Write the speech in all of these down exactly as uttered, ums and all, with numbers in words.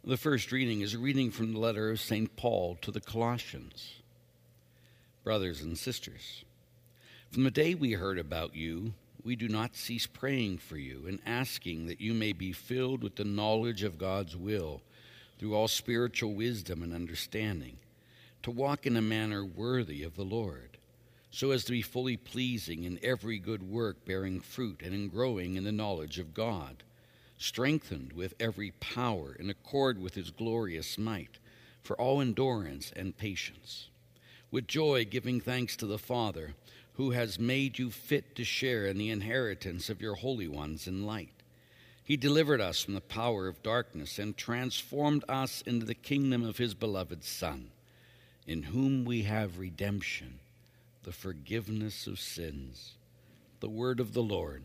The first reading is a reading from the letter of Saint Paul to the Colossians. Brothers and sisters, from the day we heard about you, we do not cease praying for you and asking that you may be filled with the knowledge of God's will through all spiritual wisdom and understanding, to walk in a manner worthy of the Lord, so as to be fully pleasing in every good work, bearing fruit and in growing in the knowledge of God, strengthened with every power in accord with his glorious might, for all endurance and patience, with joy giving thanks to the Father, who has made you fit to share in the inheritance of your holy ones in light. He delivered us from the power of darkness and transformed us into the kingdom of his beloved Son, in whom we have redemption, the forgiveness of sins. The word of the Lord.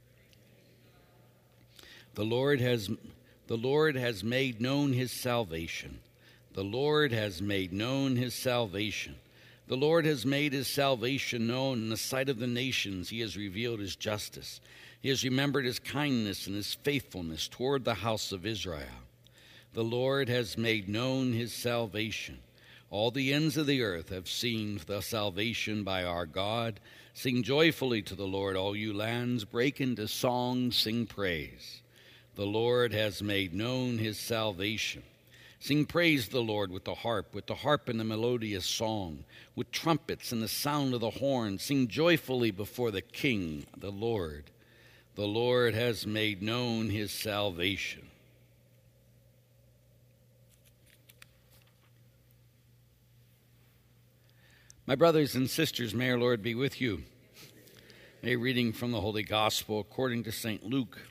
The Lord has the Lord has made known his salvation. The Lord has made known his salvation. The Lord has made his salvation known in the sight of the nations. He has revealed his justice. He has remembered his kindness and his faithfulness toward the house of Israel. The Lord has made known his salvation. All the ends of the earth have seen the salvation by our God. Sing joyfully to the Lord, all you lands. Break into song, sing praise. The Lord has made known his salvation. Sing praise to the Lord with the harp, with the harp and the melodious song, with trumpets and the sound of the horn. Sing joyfully before the King, the Lord. The Lord has made known his salvation. My brothers and sisters, may our Lord be with you. A reading from the Holy Gospel according to Saint Luke.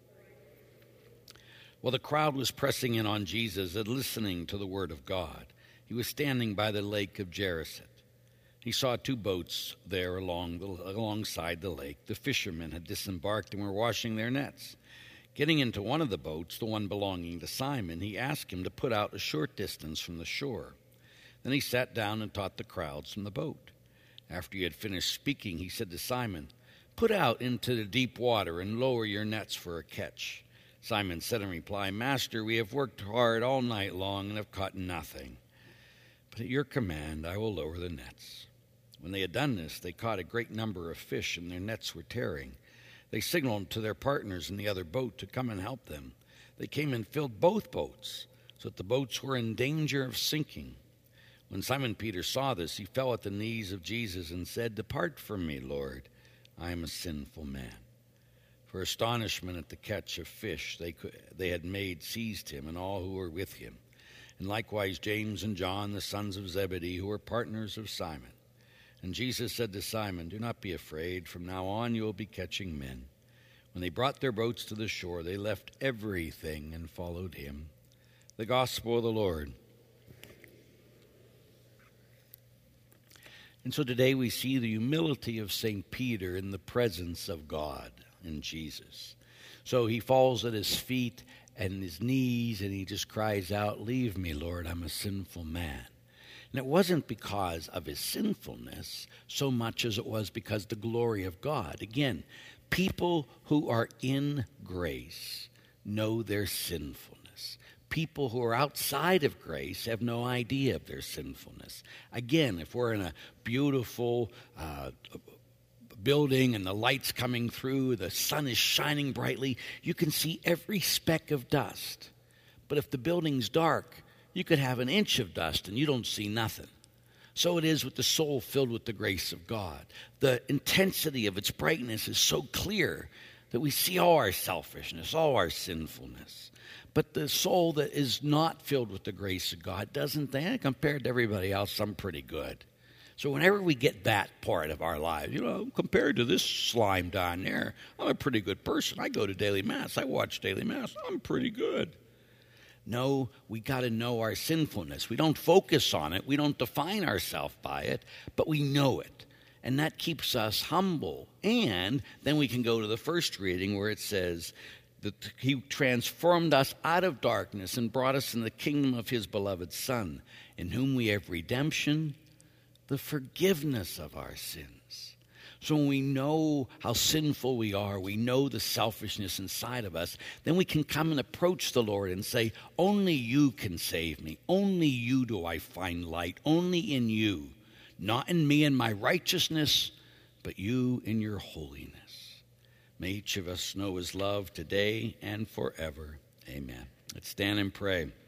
While the crowd was pressing in on Jesus and listening to the word of God, he was standing by the lake of Gennesaret. He saw two boats there along the, alongside the lake. The fishermen had disembarked and were washing their nets. Getting into one of the boats, the one belonging to Simon, he asked him to put out a short distance from the shore. Then he sat down and taught the crowds from the boat. After he had finished speaking, he said to Simon, "Put out into the deep water and lower your nets for a catch." Simon said in reply, "Master, we have worked hard all night long and have caught nothing. But at your command I will lower the nets." When they had done this, they caught a great number of fish, and their nets were tearing. They signaled to their partners in the other boat to come and help them. They came and filled both boats, so that the boats were in danger of sinking. When Simon Peter saw this, he fell at the knees of Jesus and said, "Depart from me, Lord, I am a sinful man." For astonishment at the catch of fish they could, they had made seized him and all who were with him, and likewise James and John, the sons of Zebedee, who were partners of Simon. And Jesus said to Simon, "Do not be afraid. From now on you will be catching men." When they brought their boats to the shore, they left everything and followed him. The Gospel of the Lord. And so today we see the humility of Saint Peter in the presence of God and Jesus. So he falls at his feet and his knees, and he just cries out, "Leave me, Lord, I'm a sinful man." And it wasn't because of his sinfulness so much as it was because of the glory of God. Again, people who are in grace know their sinfulness. People who are outside of grace have no idea of their sinfulness. Again, if we're in a beautiful uh, building and the light's coming through, the sun is shining brightly, you can see every speck of dust. But if the building's dark, you could have an inch of dust and you don't see nothing. So it is with the soul filled with the grace of God. The intensity of its brightness is so clear that we see all our selfishness, all our sinfulness. But the soul that is not filled with the grace of God doesn't think, compared to everybody else, I'm pretty good. So whenever we get that part of our lives, you know, compared to this slime down there, I'm a pretty good person. I go to daily mass. I watch daily mass. I'm pretty good. No, we got to know our sinfulness. We don't focus on it. We don't define ourselves by it, but we know it. And that keeps us humble. And then we can go to the first reading where it says that he transformed us out of darkness and brought us in the kingdom of his beloved Son, in whom we have redemption, the forgiveness of our sins. So when we know how sinful we are, we know the selfishness inside of us, then we can come and approach the Lord and say, only you can save me. Only you do I find light. Only in you. Not in me and my righteousness, but you in your holiness. May each of us know his love today and forever. Amen. Let's stand and pray.